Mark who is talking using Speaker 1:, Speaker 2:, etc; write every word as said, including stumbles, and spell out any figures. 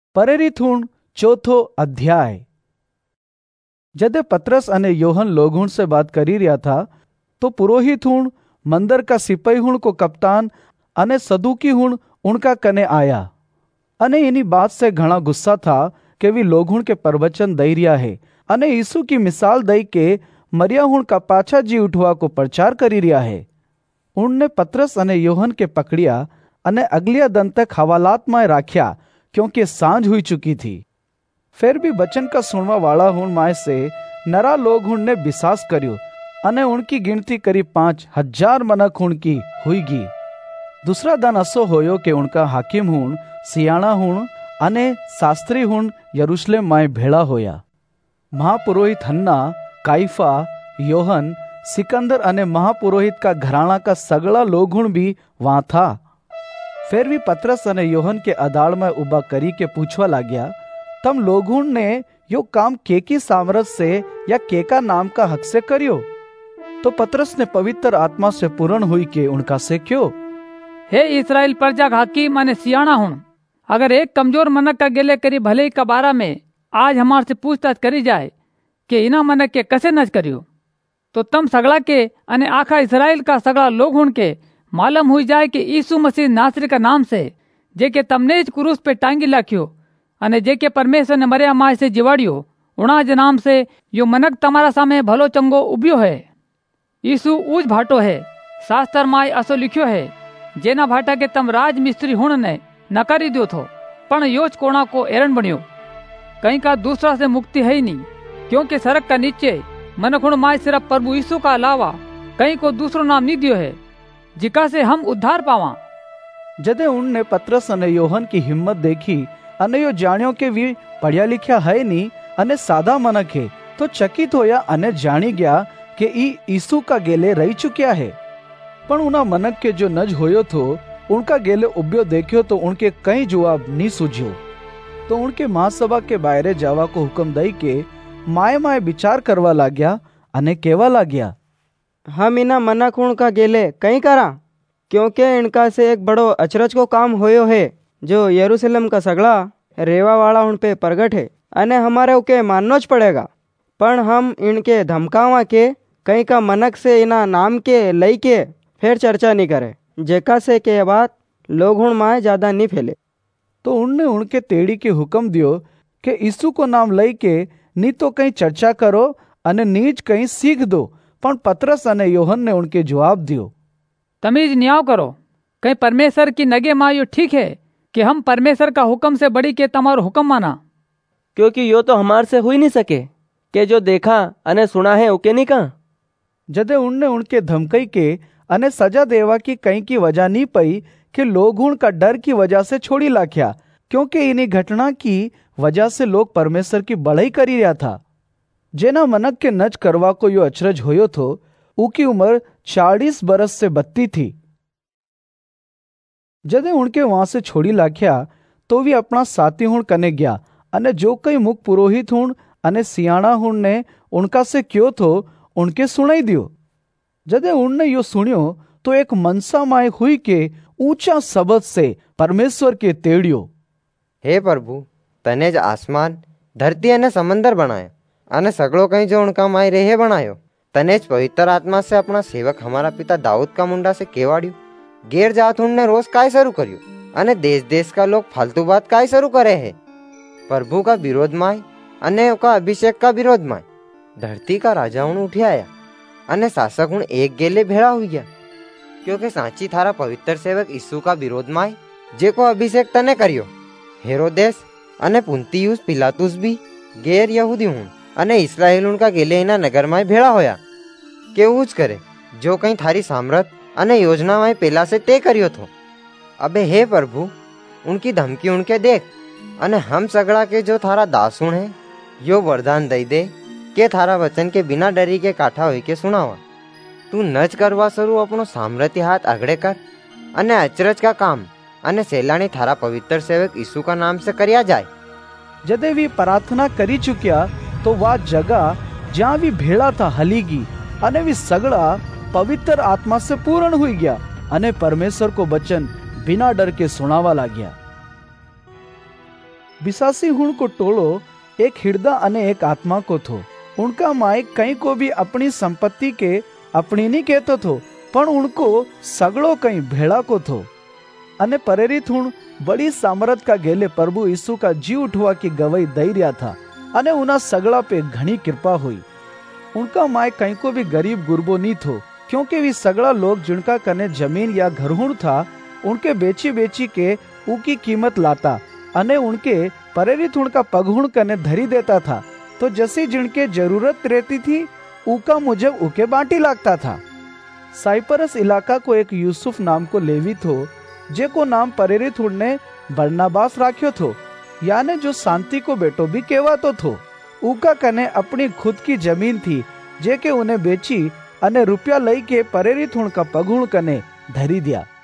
Speaker 1: प्रेरित हुण चौथो अध्याय। जदे पतरस अने योहन लोगुण से बात करी रहा था तो पुरोहित हुण, मंदिर का सिपाही हुण को कप्तान अने सदुकी हुण उनका कने आया अने इनी बात से घणा गुस्सा था कि वे लोगुण के प्रवचन दई रिया है अने यीशु की मिसाल दई के मरिया हुण का पाछा जी उठवा को प्रचार करी रिया है। उनने पतरस अने योहन के पकड़िया अने अगलिया दिन तक हवालात में राख्या क्योंकि सांझ हुई चुकी थी। फिर भी बचन का सुनवा वाला हुण माय से नरा लोग हुण ने विश्वास कर्यो अने उनकी गिनती करीब पांच हजार मनक हुण की हुईगी। दूसरा दिन असो होयो कि उनका हाकिम हुण, सियाणा हुण अने शास्त्री हुण यरूशलेम में भेड़ा होया। महापुरोहित हन्ना, काइफा, योहन, सिकंदर अने महापुरोहित का घराना का सगला लोग हुण भी वहां था। फिर भी पतरस अने योहन के अदाड़ में उबा करी के पूछवा लाग्या, तम लोगुण ने यो काम केकी सामर्थ से या केका नाम का हक से करियो? तो पतरस ने पवित्र आत्मा से पूर्ण हुई के उनका से क्यों,
Speaker 2: हे इस्राएल प्रजा हाकिम अने सियाणा हुण, अगर एक कमजोर मनक का गेले करी भले का बारा में आज हमार से पूछताछ करी जाए कि इना मनक के कसे नच करियो, तो तम सगड़ा के अने आखा इस्राएल का सगड़ा लोग हुण के मालूम हुई जाए कि यीशु मसीह नासरी का नाम से जेके तमने ज क्रूस पे टांगी लाख्यो अने जेके परमेश्वर ने मरिया माय से जिवाड़ियो, उणा ज नाम से यो मनक तमारा सामे भलो चंगो उब्यो है। यीशु ऊज भाटो है, शास्त्र माय असो लिख्यो है, जेना भाटा के तम राज मिस्त्री हुण ने नकारी दियो थो, पण योच कोणा को एरण बनियो। कहीं का दूसरा से मुक्ति है ही नहीं, क्योंकि सड़क का नीचे मनक हुण माय सिर्फ प्रभु यीशु का अलावा कहीं को दूसरो नाम नहीं दियो है जिका से हम उद्धार पावा।
Speaker 1: जदे उनने पतरस अने योहन की हिम्मत देखी अने यो जाण्यो के वी पढ़िया लिखया है नी अने सादा मनक है, तो चकित होया अने जानी गया कि ई यीशु का गेले रही चुकिया है। पण उना मनक के जो नज होयो थो उनका गेले उब्यो देखियो तो उनके कई जवाब नी सूझ्यो। तो उनके महासभा के बाहरे जावा को हुक्म दई के माय माय विचार करवा लाग्या अने केवा लाग्या,
Speaker 3: हम इना मनक हुण का गेले कहीं करा, क्योंकि इनका से एक बड़ो अचरज को काम होयो है जो यरूशलेम का सगड़ा रेवा वाला उन पे प्रगट है अने हमारे उके माननो ज पड़ेगा। पण हम इनके धमकावा के कहीं का मनक से इना नाम के लई के फिर चर्चा नहीं करे, जेका से के बात लोग हुण माय ज्यादा नहीं फैले।
Speaker 1: तो उनने उनके तेड़ी के हुक्म दियो कि यीशु को नाम लई के नी तो कहीं चर्चा करो अने नीच कहीं सीख दो। पण पतरस अने योहन ने उनके जवाब दियो,
Speaker 2: तमीज न्याव करो, कहीं परमेश्वर की नगे मायो ठीक है कि हम परमेश्वर का हुक्म से बड़ी के तमारो हुक्म माना,
Speaker 4: क्योंकि यो तो हमार से हुई नहीं सके के जो देखा अने सुना है ओके नहीं कहा।
Speaker 1: जदे उनने उनके धमकई के अने सजा देवा की कहीं की वजह नहीं पई कि लोग उनका डर की वजह से छोड़ी लाख्या, क्योंकि इन्हीं घटना की वजह से लोग परमेश्वर की बड़ाई करी रहा था। जेना मनक के नच करवा को यो अचरज होयो थो, उकी उम्र चालीस बरस से बत्ती थी। जदे उनके वहां से छोड़ी लाख्या तो वी अपना साथी हुण कने गया अने जो कई मुख पुरोहित हुण अने सियाणा हुण ने उनका से क्यों थो उनके सुनाई दियो। जदे उनने यो सुनियो तो एक मनसा माय हुई के ऊंचा शब्द से परमेश्वर के तेड़ियो,
Speaker 5: हे प्रभु, तने ज आसमान धरती अने समंदर बनायो अने सगळो कहीं जो उनका माय रेहे बनायो। तने ज पवित्र आत्मा से अपना सेवक हमारा पिता दाऊद का मुंडा से केवाड़ियो। गैर जात उनने रोज काय शुरू करियो अने देश देश का लोग फालतू बात काय शुरू करे है। प्रभु का विरोध माय अने का अभिषेक का विरोध माय धरती का राजा उन उठी आया अने शासक उन एक गेले भेड़ा हुई गया, क्योंकि सांची थारा पवित्र सेवक यीशु का विरोध माय जेको अभिषेक तने करियो। हेरोदेस अने पुंतियुस पिलातुस भी गैर यहूदी हूँ अने इस्राएल उनका गेले इना नगर माय भेड़ा होया केवू ज करे जो कहीं थारी सामर्थ अने योजना माय पेला से ते करियो थो। अबे हे प्रभु, उनकी धमकी उनके देख अने हम सगड़ा के जो थारा दासुण है यो वरदान दई दे के थारा वचन के बिना डरी के काठा होई के सुनावा। तू नच करवा सरू अपनो सामर्थ्य हाथ आगड़े कर अने अचरज का काम अने सेलानी थारा पवित्र सेवक यीशु का नाम से करिया जाए।
Speaker 1: जदे वी प्रार्थना करी चुकिया तो वह जगह जहाँ वी भेड़ा था हलीगी अने वी सगड़ा पवित्र आत्मा से पूर्ण हुई गया अने परमेश्वर को वचन बिना डर के सुनावा लाग्या। बिसासी हुण को टोलो एक हृदय अने एक आत्मा को थो। उनका माइक कहीं को भी अपनी संपत्ति के अपनी नहीं कहतो थो, पण उनको सगड़ो कहीं भेड़ा को थो। अने प्रेरित हुण बड़ी सामर्थ का गेले प्रभु यीशु का जी उठवा की गवाही दई रहा था अने उना सगड़ा पे घनी कृपा हुई। उनका माइक कहीं को भी गरीब गुरबो नहीं थो, क्योंकि वे सगड़ा लोग जिनका कने जमीन या घरहुण था उनके बेची बेची के उकी कीमत लाता अने उनके प्रेरित हुण का पगहुण कने धरी देता था। तो जैसी जिनके जरूरत रहती थी उका मुजब उके बांटी लागता था। साइप्रस इलाका को एक यूसुफ नाम को लेवी थो, जे को नाम प्रेरित हुण ने बरनबास राख्यो थो, याने जो शांति को बेटो भी कहवातो थो। उका कने अपनी खुद की जमीन थी, जे के उन्हें बेची अने रुपया लई के प्रेरित हुण का पगहुण कने धरी दिया।